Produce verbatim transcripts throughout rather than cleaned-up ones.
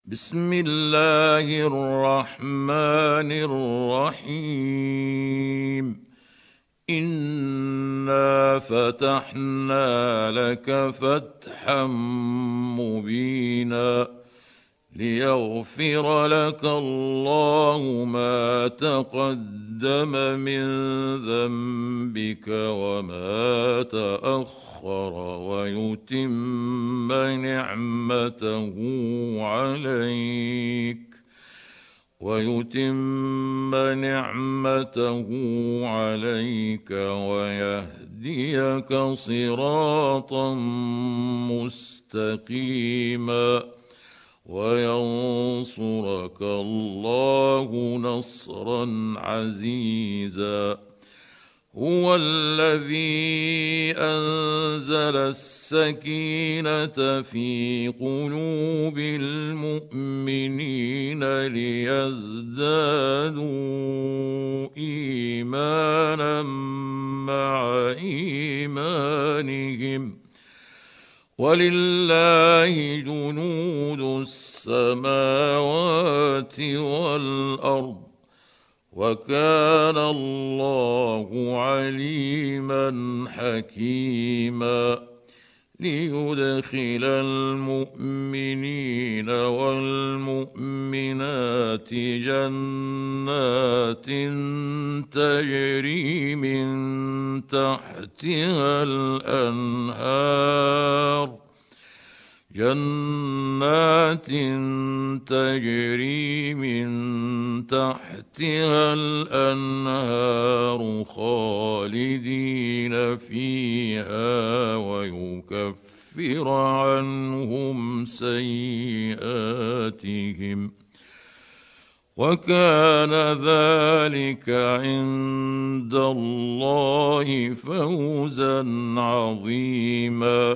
بسم الله الرحمن الرحيم. إنا فتحنا لك فتحا مبينا ليغفر لك الله ما تقدم من ذنبك وما تأخر ويتم نعمته عليك ويتم نعمته عليك ويهديك صراطا مستقيما وينصرك الله نصرا عزيزا. هو الذي أنزل السكينة في قلوب المؤمنين ليزدادوا إيمانا مع إيمانهم ولله جنود السماوات والأرض وكان الله عليما حكيما. ليدخل المؤمنين والمؤمنات جنات تجري من تحتها الأنهار جنات تجري من تحتها الأنهار خالدين فيها ويكفر عنهم سيئاتهم وكان ذلك عند الله فوزا عظيما.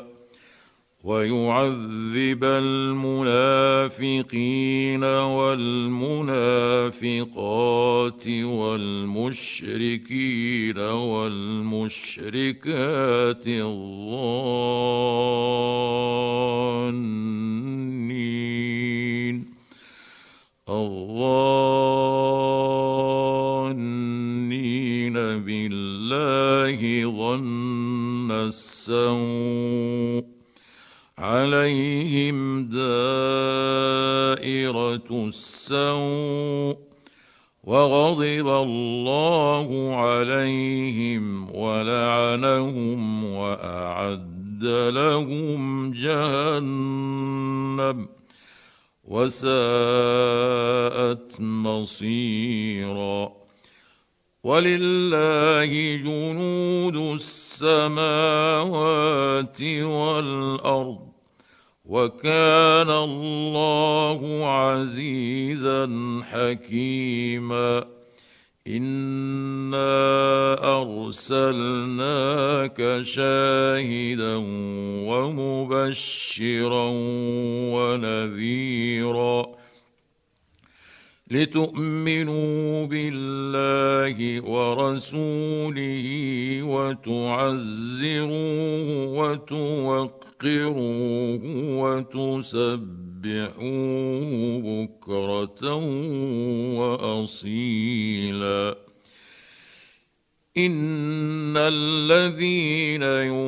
ويعذب المنافقين والمنافقات والمشركين والمشركات الظانين الظانين بالله ظن السوء عليهم دائرة السوء وغضب الله عليهم ولعنهم وأعد لهم جهنم وساءت مصيرا. ولله جنود السماوات والأرض وكان الله عزيزا حكيما. إنا أرسلناك شاهدا ومبشرا ونذيرا لتؤمنوا بالله ورسوله وتعزروه وتوقروه وتسبحوه بكرة وأصيلا. إن الذين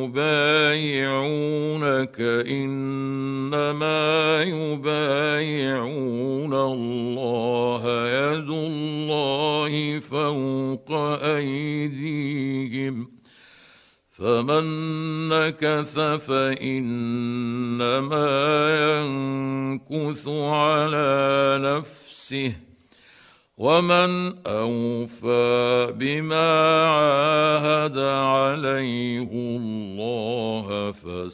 يبايعونك إنما يبايعون الله يد الله فوق أيديهم فمن نكث فإنما ينكث على نفسه ومن أوفى بما عاهد عليه الله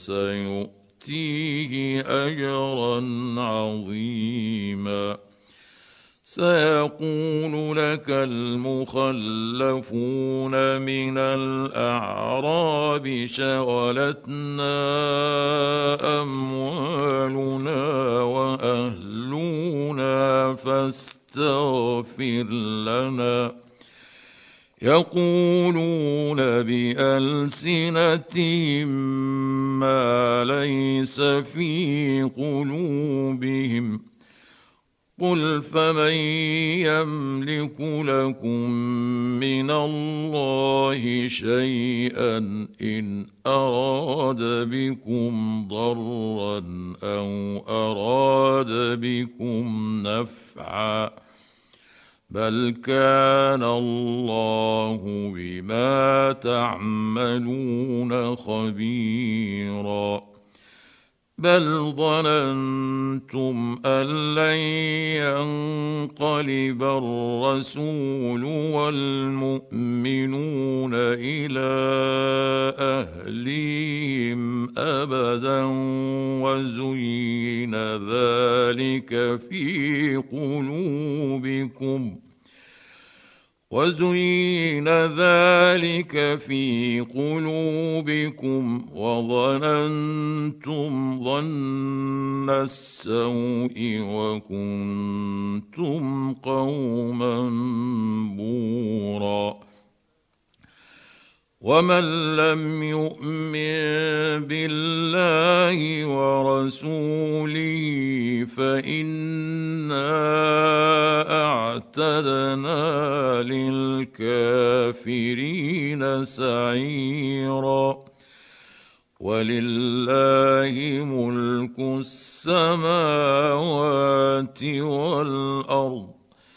فسيؤتيه أجرا عظيما. سيقول لك المخلفون من الأعراب شغلتنا أموالنا وأهلنا فاستغفر لنا يقولون بألسنتهم ما ليس في قلوبهم قل فمن يملك لكم من الله شيئا إن أراد بكم ضرا أو أراد بكم نفعا بل كان الله بما تعملون خبيرا بل ظننتم أن لن ينقلب الرسول والمؤمنون إلى أهليهم أبدا وزين ذلك في قلوبكم وزين ذلك في قلوبكم وظننتم ظن السوء وكنتم قوما بورا ومن لم يؤمن بالله ورسوله فإنا أعتدنا للكافرين سعيرا ولله ملك السماوات والأرض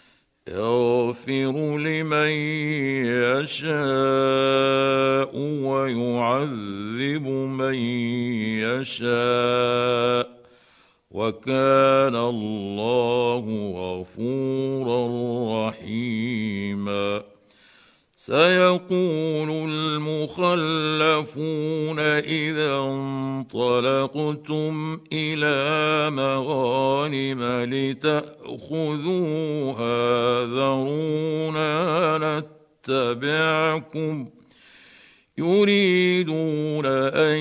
يغفر لمن يشاء ويعذب من يشاء وكان الله غفورا رحيما سيقول المخلفون إذا انطلقتم إلى مغانم لتأخذوها ذرونا نتبعكم يريدون أن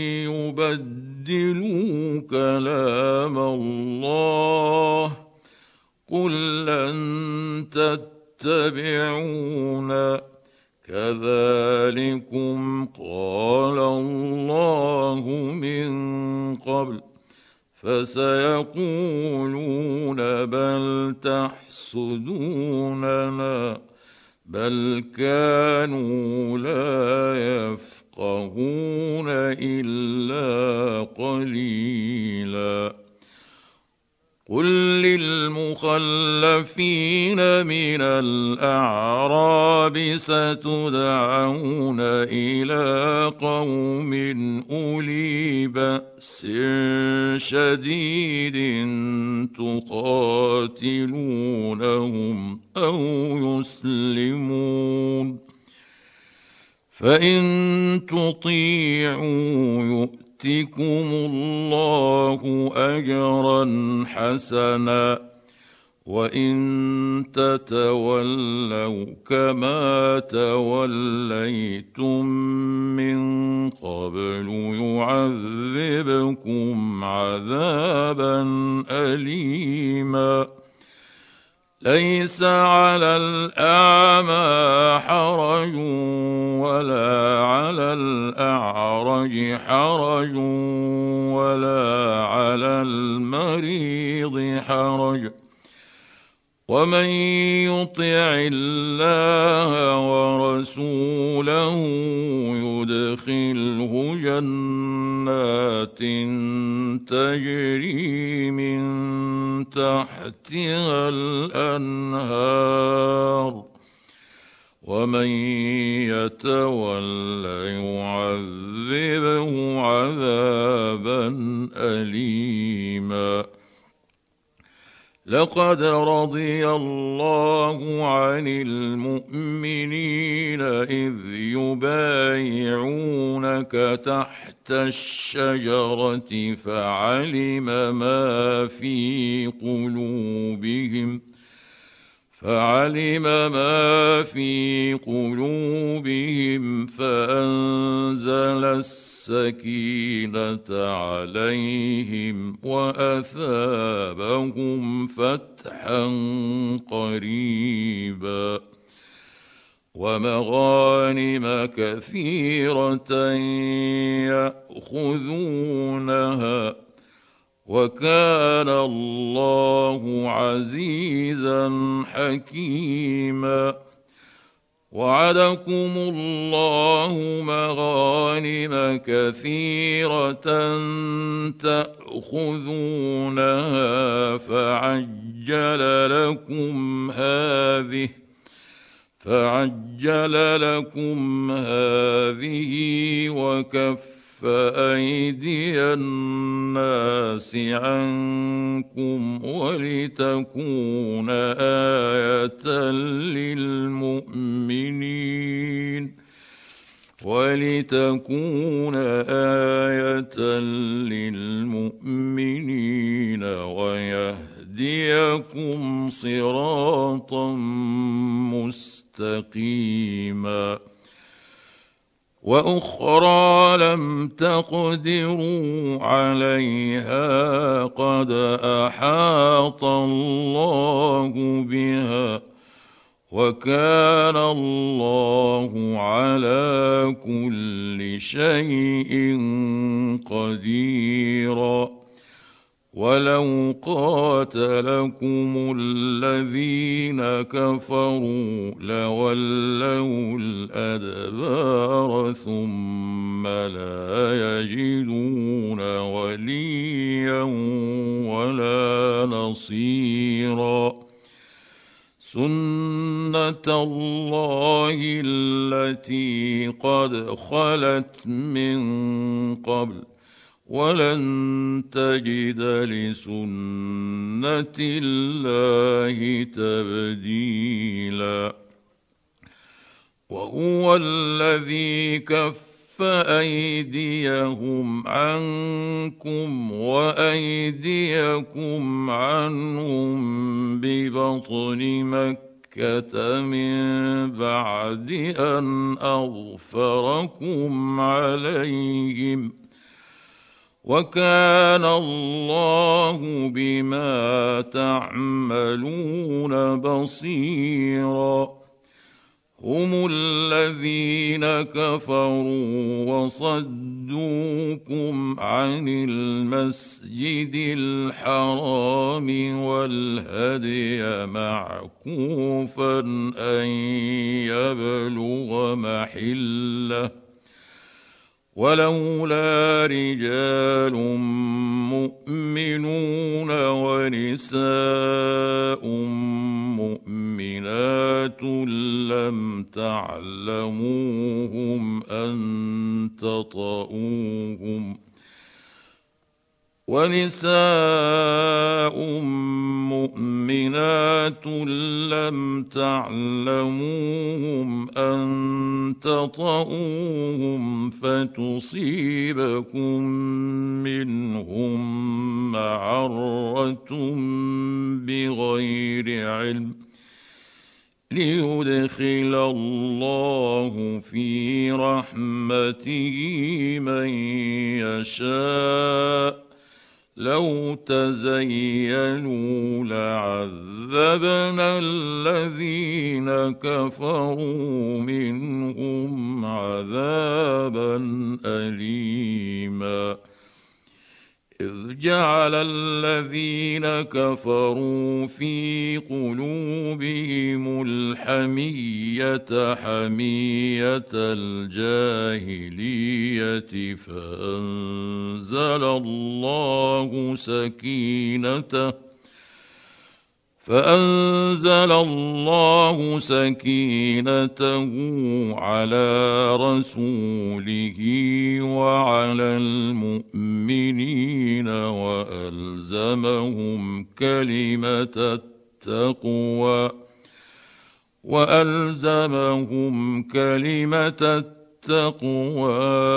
يبدلوا كلام الله قل لن تتبعونا كذلكم قال الله من قبل فسيقولون بل تحسدوننا بل كانوا لا يفقهون إلا قليلا قل للمخلفين من الأعراب ستدعون إلى قوم أولي بأس شديد تقاتلونهم أو يسلمون فإن تطيعوا يؤتكم الله أجرا حسنا وإن تتولوا كما توليتم من قبل يعذبكم عذابا أليما ليس على الأعمى حرج ولا على الأعرج حرج ولا على المريض حرج ومن يطع الله ورسوله يدخله جنات تجري من تحتها الأنهار ومن يتول يعذبه عذابا أليما لقد رضي الله عن المؤمنين إذ يبايعونك تحت الشجرة فعلم ما في قلوبهم فعلم ما في قلوبهم فأنزل السكينة عليهم وأثابهم فتحا قريبا ومغانم كثيرة يأخذونها وكان الله عزيزا حكيما. وعدكم الله مغانم كثيرة تأخذونها فعجل لكم هذه فعجل لكم هذه وكف أيدي الناس عنكم ولتكون آية للمؤمنين ولتكون آية للمؤمنين ويهديكم صراطا مستقيما. وأخرى لم تقدروا عليها قد أحاط الله بها وكان الله على كل شيء قديرا. ولو قاتلكم الذين كفروا لولوا الأدبار ثم لا يجدون وليا ولا نصيرا. سنة الله التي قد خلت من قبل ولن تجد لسنة الله تبديلا. وهو الذي كف أيديهم عنكم وأيديكم عنهم ببطن مكة من بعد أن أظفركم عليهم وكان الله بما تعملون بصيرا. هم الذين كفروا وصدوكم عن المسجد الحرام والهدي معكوفا أن يبلغ محله ولولا رجال مؤمنون ونساء مؤمنات لم تعلموهم أن تطؤوهم ونساء مؤمنات لم تعلموهم أن تطؤوهم فتصيبكم منهم معرة بغير علم ليدخل الله في رحمته من يشاء. لو تزيلوا لعذبنا الذين كفروا منهم عذابا أليما. إذ جعل الذين كفروا في قلوبهم الحمية حمية الجاهلية فأنزل الله سكينته فأنزل الله سكينته على رسوله وعلى المؤمنين وألزمهم كلمة التقوى وألزمهم كلمة التقوى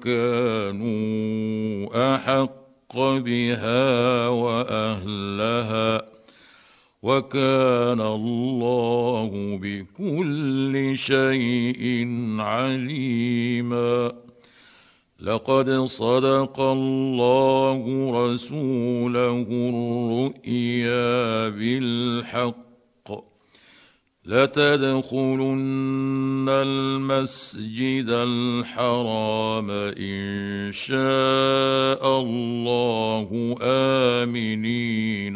وكانوا أحق بها وأهلها وكان الله بكل شيء عليما. لقد صدق الله رسوله الرؤيا بالحق لتدخلن المسجد الحرام إن شاء الله آمنين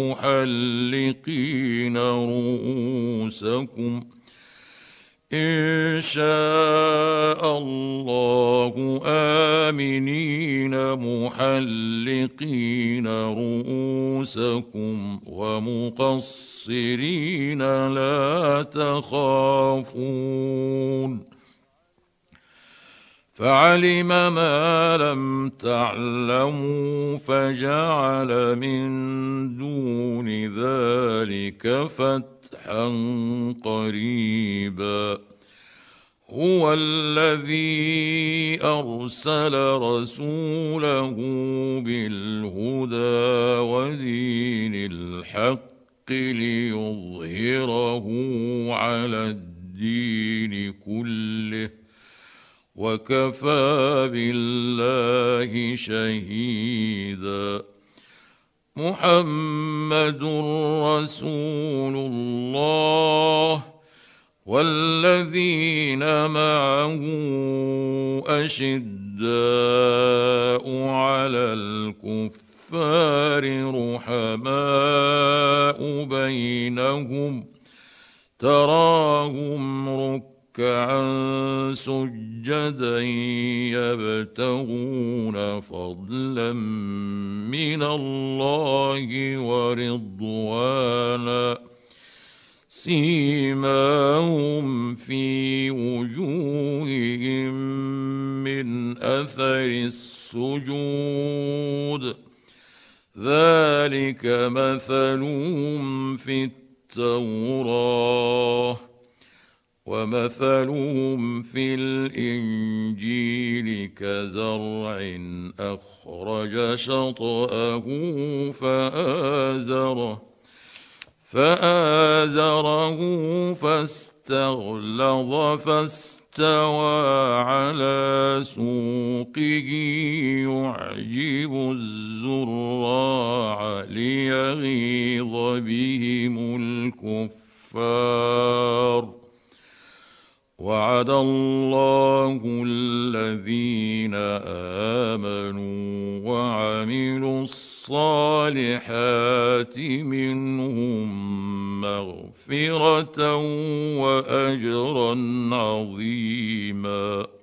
محلقين رؤوسكم إن شاء الله آمنين محلقين رؤوسكم ومقصرين لا تخافون فعلم ما لم تعلموا فجعل من دون ذلك فتحا قريبا هو الذي أرسل رسوله بالهدى ودين الحق ليظهره على الدين كله وكفى بالله شهيدا محمد رسول الله والذين معه أشداء على الكفار رحماء بينهم تراهم ركعا سجدا يبتغون فضلا من الله ورضوانا سيماهم في وجوههم من أثر السجود ذلك مثلهم في التوراة ومثلهم في الإنجيل كزرع أخرج شطأه فآزره فآزره فاستغلظ فاستوى على سوقه يعجب الزراع ليغيظ بهم الكفار وعد الله الذين آمنوا وعملوا الصالحات منهم مغفرة وأجرا عظيما.